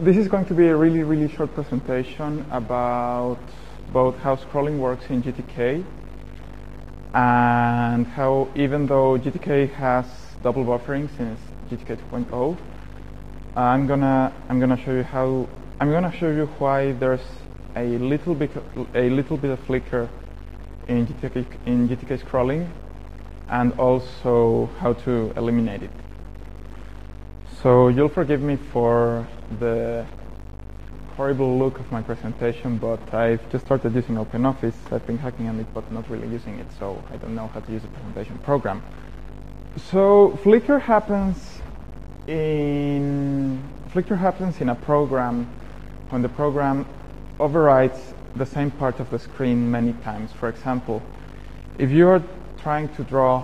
This is going to be a really, really short presentation about both how scrolling works in GTK and how, even though GTK has double buffering since GTK 2.0, I'm gonna show you why there's a little bit of flicker in GTK scrolling, and also how to eliminate it. So you'll forgive me for the horrible look of my presentation, but I've just started using OpenOffice. I've been hacking on it, but not really using it, so I don't know how to use a presentation program. So flicker happens in a program when the program overwrites the same part of the screen many times. For example, if you're trying to draw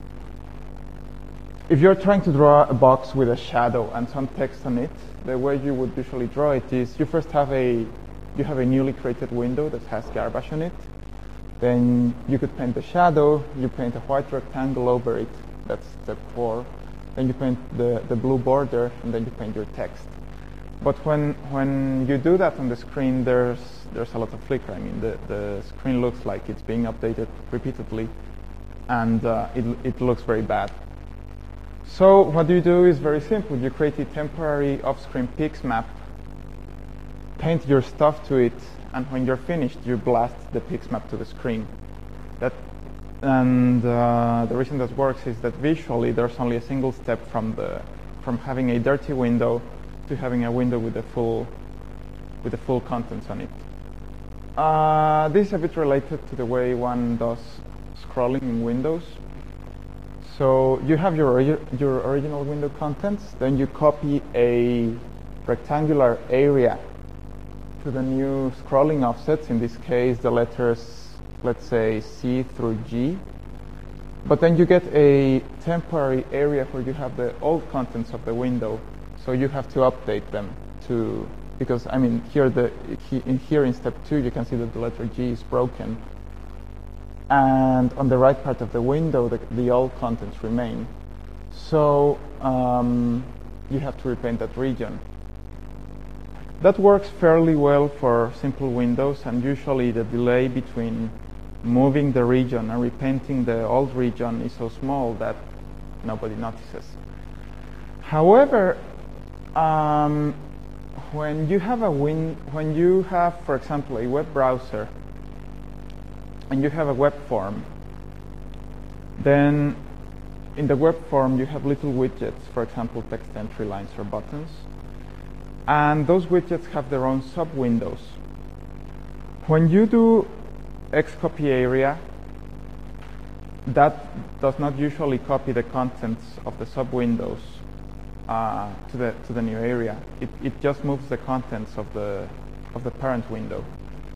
a box with a shadow and some text on it, the way you would usually draw it is you first have a newly created window that has garbage on it. Then you could paint the shadow, you paint a white rectangle over it, that's step 4. Then you paint the blue border, and then you paint your text. But when you do that on the screen, there's a lot of flicker. I mean, the screen looks like it's being updated repeatedly, and it looks very bad. So what you do is very simple. You create a temporary off-screen pix map, paint your stuff to it, and when you're finished, you blast the pix map to the screen. The reason that works is that visually there's only a single step from having a dirty window to having a window with the full contents on it. This is a bit related to the way one does scrolling in Windows. So you have your original window contents, then you copy a rectangular area to the new scrolling offsets, in this case the letters, let's say C through G. But then you get a temporary area where you have the old contents of the window, so you have to update them to, because I mean here in step 2 you can see that the letter G is broken. And on the right part of the window, the old contents remain. So you have to repaint that region. That works fairly well for simple windows, and usually the delay between moving the region and repainting the old region is so small that nobody notices. However, when you have, for example, a web browser, and you have a web form, then in the web form you have little widgets, for example, text entry lines or buttons, and those widgets have their own sub-windows. When you do Xcopy area, that does not usually copy the contents of the sub-windows to the new area. It just moves the contents of the parent window.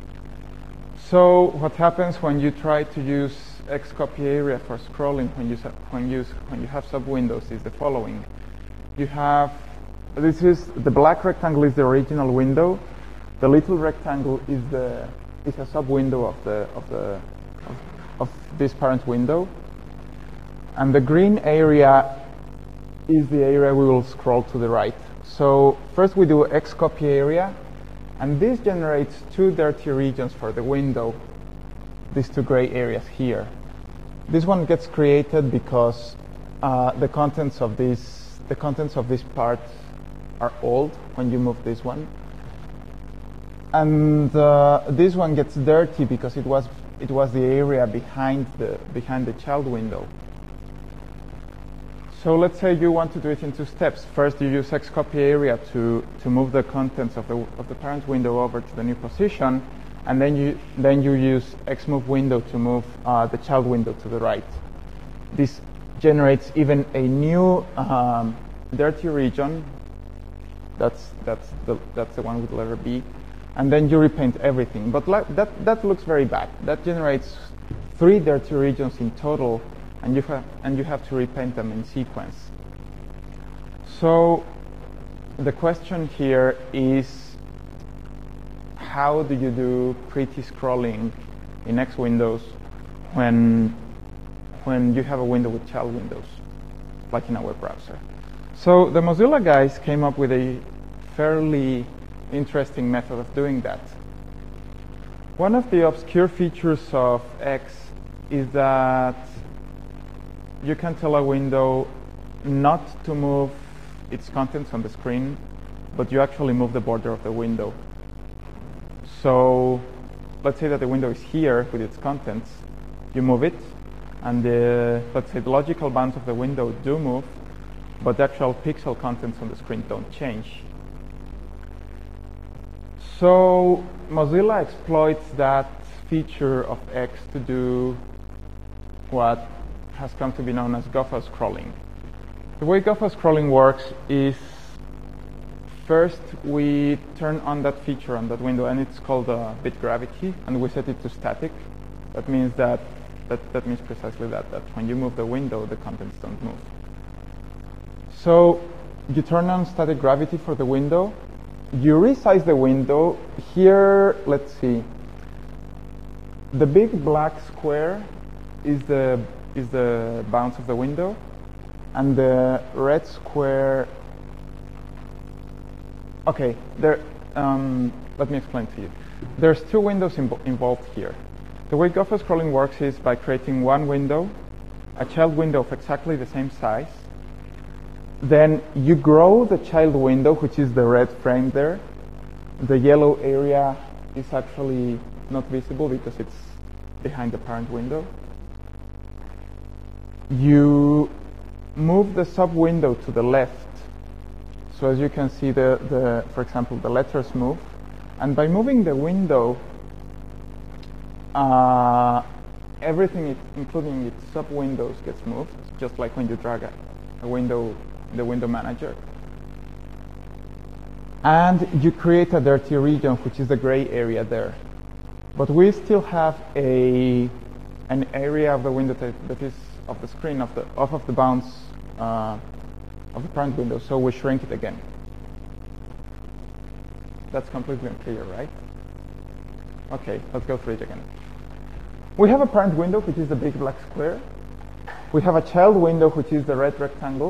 So what happens when you try to use Xcopy area for scrolling when you have sub-windows is the following. The black rectangle is the original window. The little rectangle is a sub-window of this parent window, and the green area is the area we will scroll to the right. So first we do Xcopy area. And this generates 2 dirty regions for the window, these 2 gray areas here. This one gets created because the contents of this part are old when you move this one, and this one gets dirty because it was the area behind the child window. So let's say you want to do it in 2 steps. First, you use Xcopy area to move the contents of the parent window over to the new position, and then you use Xmove window to move the child window to the right. This generates even a new dirty region. That's the one with the letter B, and then you repaint everything. But that looks very bad. That generates 3 dirty regions in total. And you have to repaint them in sequence. So the question here is, how do you do pretty scrolling in X Windows when you have a window with child windows, like in a web browser? So the Mozilla guys came up with a fairly interesting method of doing that. One of the obscure features of X is that you can tell a window not to move its contents on the screen, but you actually move the border of the window. So let's say that the window is here with its contents. You move it, and let's say the logical bounds of the window do move, but the actual pixel contents on the screen don't change. So Mozilla exploits that feature of X to do what has come to be known as gopher scrolling. The way gopher scrolling works is first we turn on that feature on that window, and it's called bit gravity, and we set it to static. That means that means precisely that when you move the window, the contents don't move. So you turn on static gravity for the window. You resize the window. Here, let's see. The big black square is the bounds of the window, and the red square. Okay, let me explain to you. There's two windows involved here. The way gopher scrolling works is by creating one window, a child window of exactly the same size. Then you grow the child window, which is the red frame there. The yellow area is actually not visible because it's behind the parent window. You move the sub window to the left. So as you can see, for example, the letters move. And by moving the window, everything, including its sub windows, gets moved, just like when you drag a window in the window manager. And you create a dirty region, which is the gray area there. But we still have an area of the window that is of the screen off of the bounds of the parent window, so we shrink it again. That's completely unclear, right? Okay, let's go through it again. We have a parent window, which is the big black square. We have a child window, which is the red rectangle.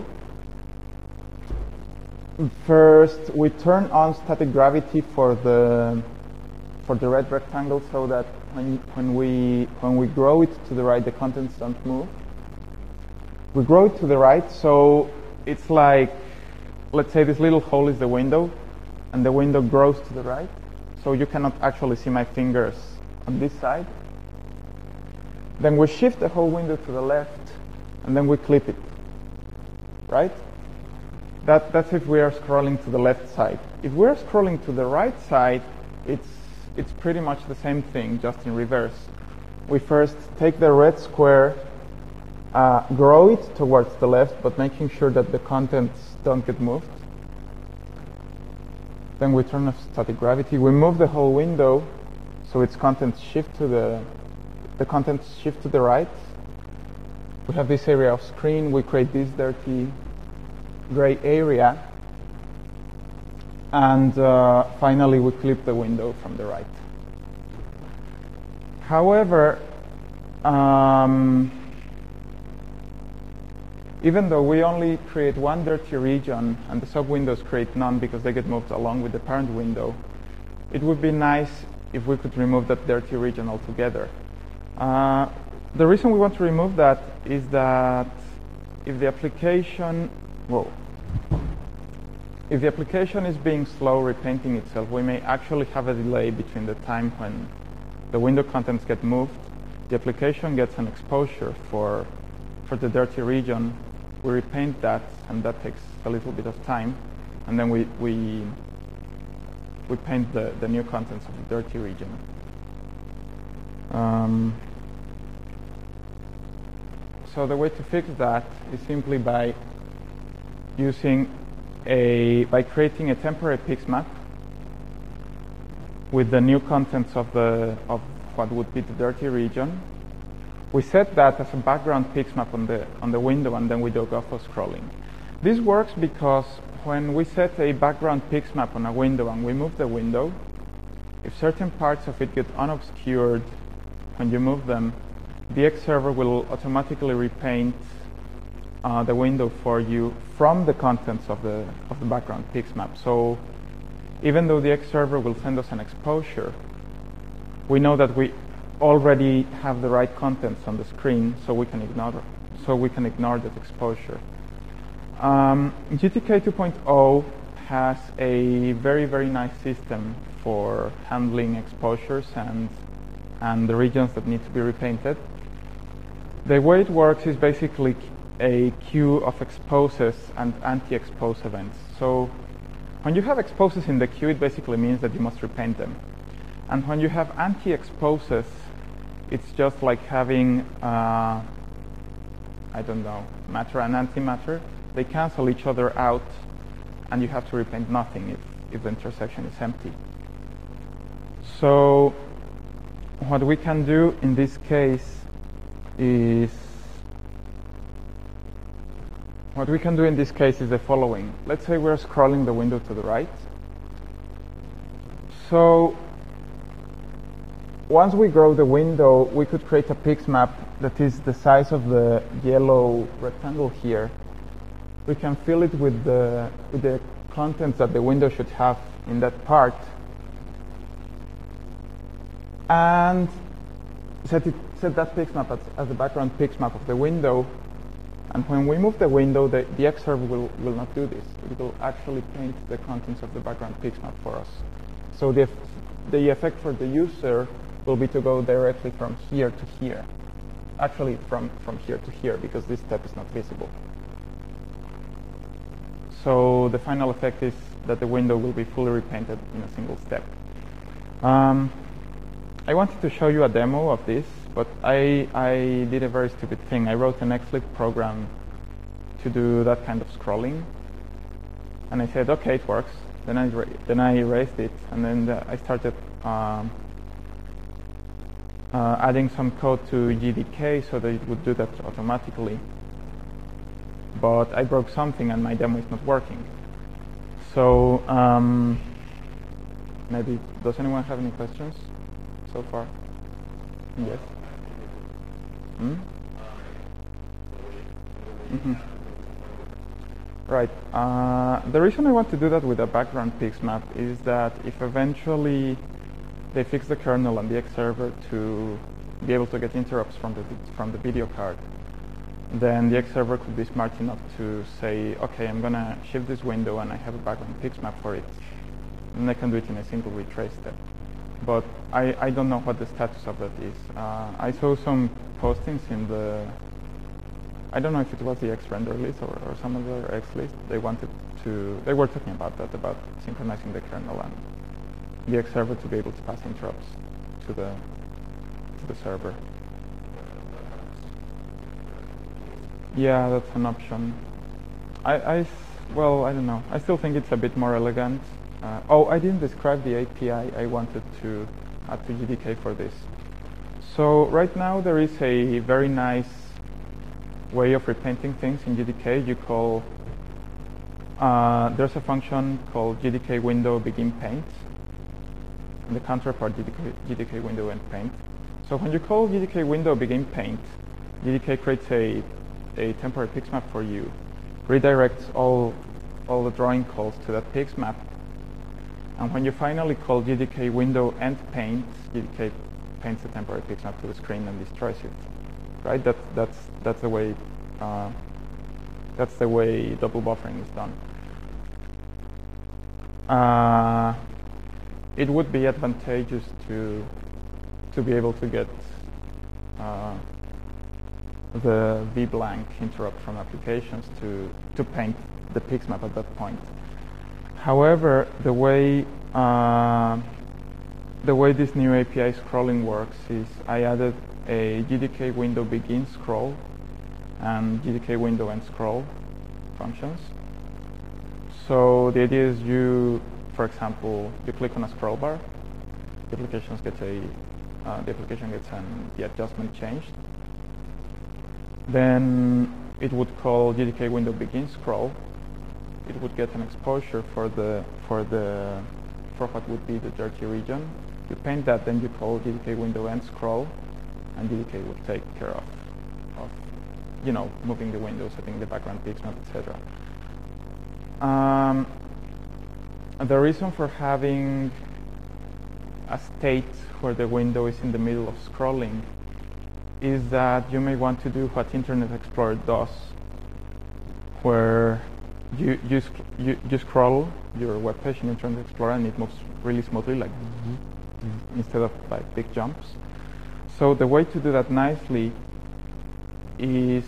First, we turn on static gravity for the red rectangle, so that when we grow it to the right, the contents don't move. We grow it to the right, so it's like, let's say this little hole is the window, and the window grows to the right, so you cannot actually see my fingers on this side. Then we shift the whole window to the left, and then we clip it, right? That's if we are scrolling to the left side. If we're scrolling to the right side, it's pretty much the same thing, just in reverse. We first take the red square, grow it towards the left, but making sure that the contents don't get moved. Then we turn off static gravity. We move the whole window, so its contents shift to the contents shift to the right. We have this area of screen. We create this dirty gray area, and finally we clip the window from the right. However, even though we only create one dirty region and the sub-windows create none because they get moved along with the parent window, it would be nice if we could remove that dirty region altogether. The reason we want to remove that is that if the application is being slow repainting itself, we may actually have a delay between the time when the window contents get moved, the application gets an exposure for the dirty region, we repaint that, and that takes a little bit of time, and then we paint the new contents of the dirty region. So the way to fix that is simply by creating a temporary pixmap with the new contents of what would be the dirty region. We set that as a background pixmap on the window, and then we do gopher scrolling. This works because when we set a background pixmap on a window and we move the window, if certain parts of it get unobscured when you move them, the X server will automatically repaint the window for you from the contents of the background pixmap. So even though the X server will send us an exposure, we know that we already have the right contents on the screen, so we can ignore that exposure. GTK 2.0 has a very, very nice system for handling exposures and the regions that need to be repainted. The way it works is basically a queue of exposes and anti-expose events. So when you have exposes in the queue, it basically means that you must repaint them. And when you have anti-exposes, it's just like having, I don't know, matter and antimatter. They cancel each other out, and you have to repaint nothing if the intersection is empty. So what we can do in this case is the following. Let's say we're scrolling the window to the right. So once we grow the window, we could create a pix map that is the size of the yellow rectangle here. We can fill it with the contents that the window should have in that part, and set that pix map as the background pix map of the window. And when we move the window, the X server will not do this. It will actually paint the contents of the background pix map for us. So the effect for the user will be to go directly from here to here. Actually, from here to here, because this step is not visible. So the final effect is that the window will be fully repainted in a single step. I wanted to show you a demo of this, but I did a very stupid thing. I wrote an XLib program to do that kind of scrolling, and I said, okay, it works. Then I erased it, and then I started adding some code to GDK so that it would do that automatically. But I broke something, and my demo is not working. So maybe, does anyone have any questions so far? Yes. Right. The reason I want to do that with a background pix map is that if eventually they fix the kernel and the X server to be able to get interrupts from the video card, then the X server could be smart enough to say, okay, I'm gonna shift this window and I have a background pix map for it, and I can do it in a single retrace step. But I don't know what the status of that is. I saw some postings in the, I don't know if it was the X render list or some other X list. They were talking about that, about synchronizing the kernel and the X server to be able to pass interrupts to the server. Yeah, that's an option. Well, I don't know. I still think it's a bit more elegant. I didn't describe the API I wanted to add to GDK for this. So right now there is a very nice way of repainting things in GDK. You call, there's a function called GDK window begin paint, and the counterpart GDK window end paint. So when you call GDK window begin paint, GDK creates a temporary pix map for you, redirects all the drawing calls to that pix map, and when you finally call GDK window end paint, GDK paints the temporary pix map to the screen and destroys it. Right? That's the way double buffering is done. It would be advantageous to be able to get the vBlank interrupt from applications to paint the pix map at that point. However, the way this new API scrolling works is I added a GDK window begin scroll and GDK window end scroll functions. So the idea is for example, you click on a scroll bar, the application gets the adjustment changed. Then it would call GDK window begin scroll. It would get an exposure for what would be the dirty region. You paint that, then you call GDK window end scroll, and GDK would take care of moving the window, setting the background pix map, etc. The reason for having a state where the window is in the middle of scrolling is that you may want to do what Internet Explorer does, where you scroll your web page in Internet Explorer and it moves really smoothly, like instead of like big jumps. So the way to do that nicely is,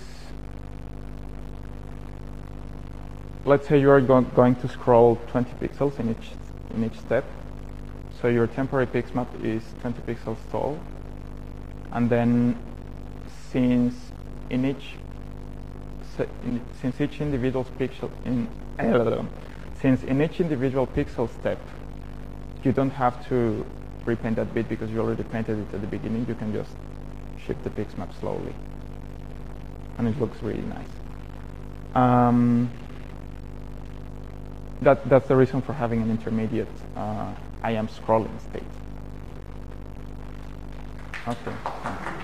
let's say you are going to scroll 20 pixels in each step. So your temporary pixmap is 20 pixels tall, and then since each individual pixel since in each individual pixel step you don't have to repaint that bit because you already painted it at the beginning, you can just shift the pixmap slowly, and it looks really nice. That's the reason for having an intermediate I am scrolling state. Okay.